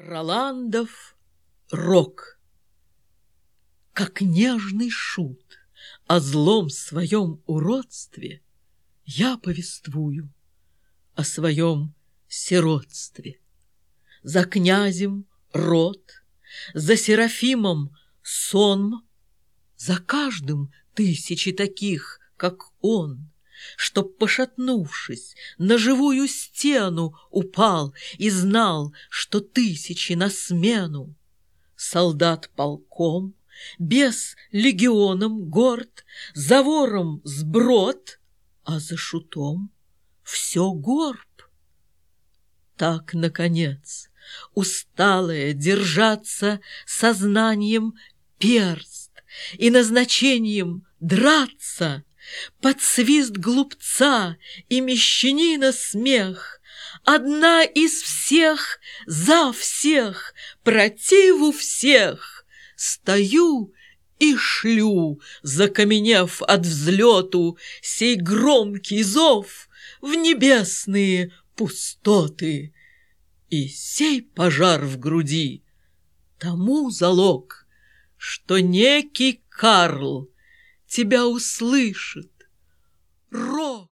Роландов рок. Как нежный шут о злом своем уродстве я повествую о своем сиротстве. За князем род, за Серафимом сонм, за каждым тысячи таких, как он, чтоб, пошатнувшись, на живую стену упал и знал, что тысячи на смену. Солдат полком, бес легионом горд, за вором сброд, а за шутом все горб. Так, наконец, усталая держаться сознанием перст и назначением драться, под свист глупца и мещанина смех, одна из всех за всех, противу всех, стою и шлю, закаменев от взлету, сей громкий зов в небесные пустоты. И сей пожар в груди тому залог, что некий Карл тебя услышит. Рок!